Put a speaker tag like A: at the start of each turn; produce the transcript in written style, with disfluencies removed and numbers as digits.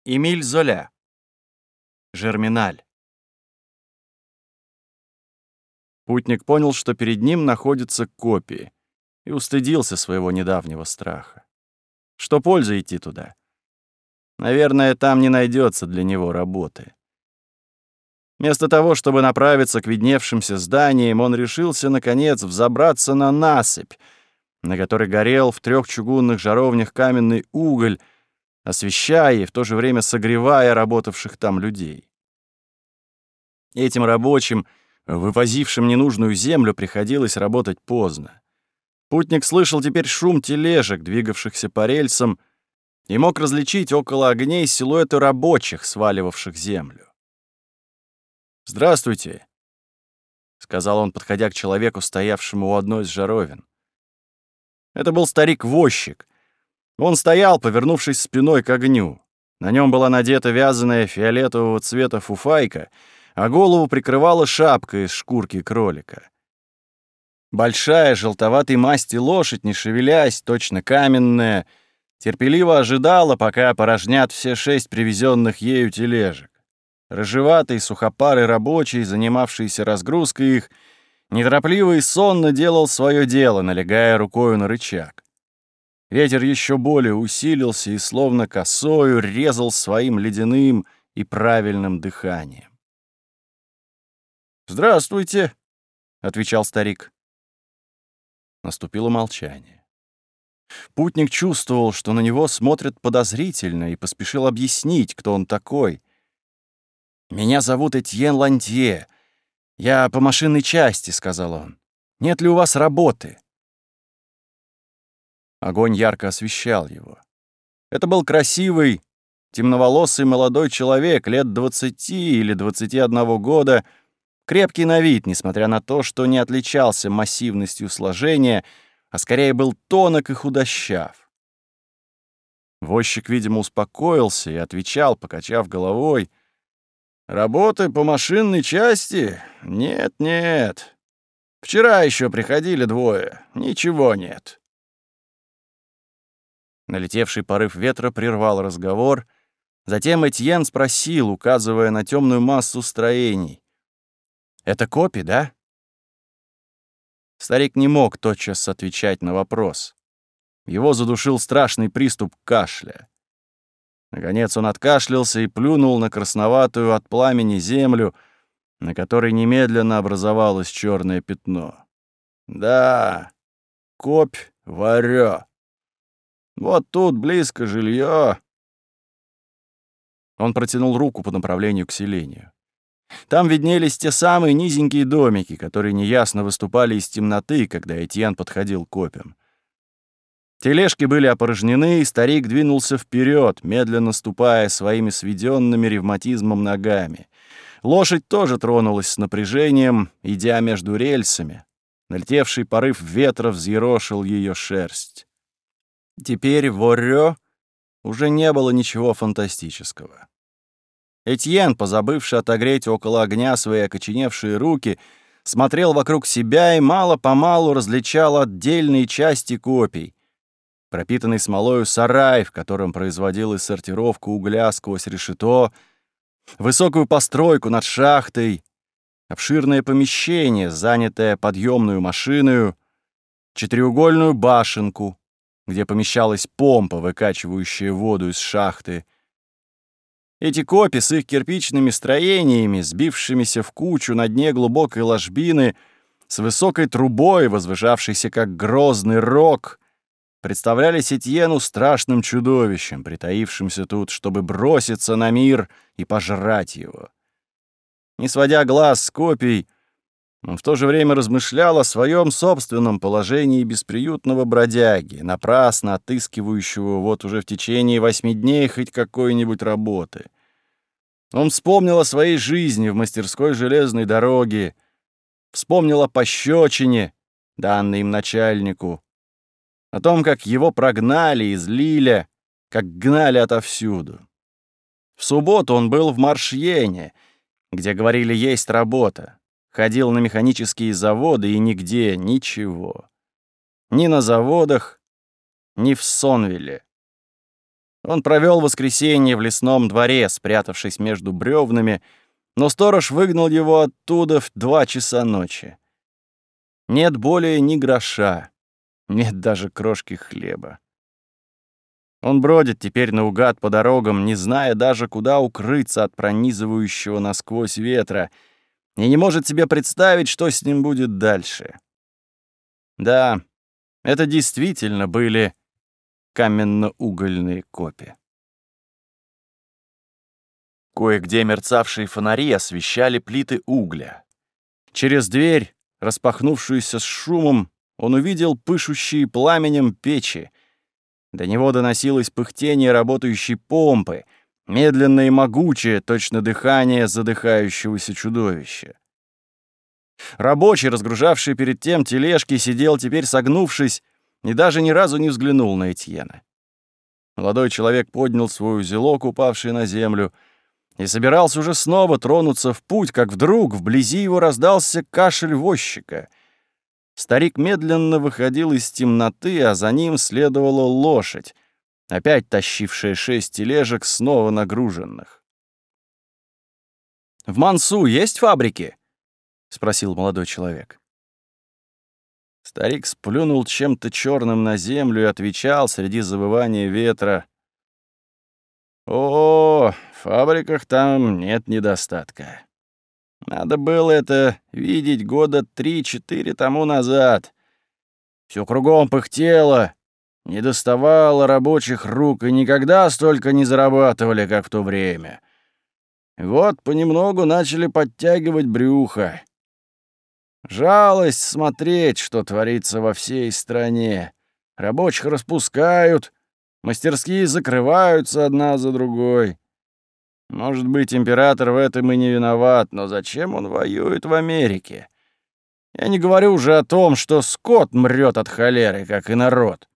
A: Эмиль Золя. Жерминаль. Путник понял, что перед ним находится копии, и устыдился своего недавнего страха. Что пользы идти туда? Наверное, там не найдется для него работы. Вместо того, чтобы направиться к видневшимся зданиям, он решился, наконец, взобраться на насыпь, на которой горел в 3 чугунных жаровнях каменный уголь, освещая и в то же время согревая работавших там людей. Этим рабочим, вывозившим ненужную землю, приходилось работать поздно. Путник слышал теперь шум тележек, двигавшихся по рельсам, и мог различить около огней силуэты рабочих, сваливавших землю. «Здравствуйте», — сказал он, подходя к человеку, стоявшему у одной из жаровин. Это был старик-возчик. Он стоял, повернувшись спиной к огню. На нем была надета вязаная фиолетового цвета фуфайка, а голову прикрывала шапка из шкурки кролика. Большая, желтоватой масти лошадь, не шевелясь, точно каменная, терпеливо ожидала, пока опорожнят все 6 привезенных ею тележек. Рыжеватый, сухопарый рабочий, занимавшийся разгрузкой их, неторопливо и сонно делал свое дело, налегая рукою на рычаг. Ветер еще более усилился и словно косою резал своим ледяным и правильным дыханием. «Здравствуйте», — отвечал старик. Наступило молчание. Путник чувствовал, что на него смотрят подозрительно, и поспешил объяснить, кто он такой. «Меня зовут Этьен Лантье. Я по машинной части», — сказал он. «Нет ли у вас работы?» Огонь ярко освещал его. Это был красивый, темноволосый молодой человек, лет 20 или 21 года, крепкий на вид, несмотря на то, что не отличался массивностью сложения, а скорее был тонок и худощав. Возчик, видимо, успокоился и отвечал, покачав головой: «Работы по машинной части? Нет. Вчера еще приходили 2. Ничего нет». Налетевший порыв ветра прервал разговор. Затем Этьен спросил, указывая на темную массу строений: «Это копи, да?» Старик не мог тотчас отвечать на вопрос. Его задушил страшный приступ кашля. Наконец он откашлялся и плюнул на красноватую от пламени землю, на которой немедленно образовалось черное пятно. «Да, копь варё. Вот тут близко жилье». Он протянул руку по направлению к селению. Там виднелись те самые низенькие домики, которые неясно выступали из темноты, когда Этьен подходил к копям. Тележки были опорожнены, и старик двинулся вперед, медленно ступая своими сведенными ревматизмом ногами. Лошадь тоже тронулась с напряжением, идя между рельсами. Налетевший порыв ветра взъерошил ее шерсть. Теперь в Орё уже не было ничего фантастического. Этьен, позабывший отогреть около огня свои окоченевшие руки, смотрел вокруг себя и мало-помалу различал отдельные части копий. Пропитанный смолою сарай, в котором производилась сортировка угля сквозь решето, высокую постройку над шахтой, обширное помещение, занятое подъемную машиною, четыреугольную башенку, где помещалась помпа, выкачивающая воду из шахты. Эти копи с их кирпичными строениями, сбившимися в кучу на дне глубокой ложбины, с высокой трубой, возвышавшейся как грозный рог, представлялись Этьену страшным чудовищем, притаившимся тут, чтобы броситься на мир и пожрать его. Не сводя глаз с копий, он в то же время размышлял о своем собственном положении бесприютного бродяги, напрасно отыскивающего вот уже в течение 8 дней хоть какой-нибудь работы. Он вспомнил о своей жизни в мастерской железной дороги, вспомнил о пощечине, данной им начальнику, о том, как его прогнали из Лиля, как гнали отовсюду. В субботу он был в Маршьене, где говорили, есть работа. Ходил на механические заводы, и нигде ничего. Ни на заводах, ни в Сонвилле. Он провел воскресенье в лесном дворе, спрятавшись между бревнами, но сторож выгнал его оттуда в 2 часа ночи. Нет более ни гроша, нет даже крошки хлеба. Он бродит теперь наугад по дорогам, не зная даже, куда укрыться от пронизывающего насквозь ветра, и не может себе представить, что с ним будет дальше. Да, это действительно были каменно-угольные копи. Кое-где мерцавшие фонари освещали плиты угля. Через дверь, распахнувшуюся с шумом, он увидел пышущие пламенем печи. До него доносилось пыхтение работающей помпы, медленное и могучее, точно дыхание задыхающегося чудовища. Рабочий, разгружавший перед тем тележки, сидел теперь согнувшись и даже ни разу не взглянул на Этьена. Молодой человек поднял свой узелок, упавший на землю, и собирался уже снова тронуться в путь, как вдруг вблизи его раздался кашель возчика. Старик медленно выходил из темноты, а за ним следовала лошадь, опять тащившая 6 тележек, снова нагруженных. «В Мансу есть фабрики?» — спросил молодой человек. Старик сплюнул чем-то черным на землю и отвечал среди завывания ветра: «О, в фабриках там нет недостатка. Надо было это видеть года 3-4 тому назад. Всё кругом пыхтело, не доставало рабочих рук, и никогда столько не зарабатывали, как в то время. Вот понемногу начали подтягивать брюхо. Жалость смотреть, что творится во всей стране. Рабочих распускают, мастерские закрываются одна за другой. Может быть, император в этом и не виноват, но зачем он воюет в Америке? Я не говорю уже о том, что скот мрет от холеры, как и народ.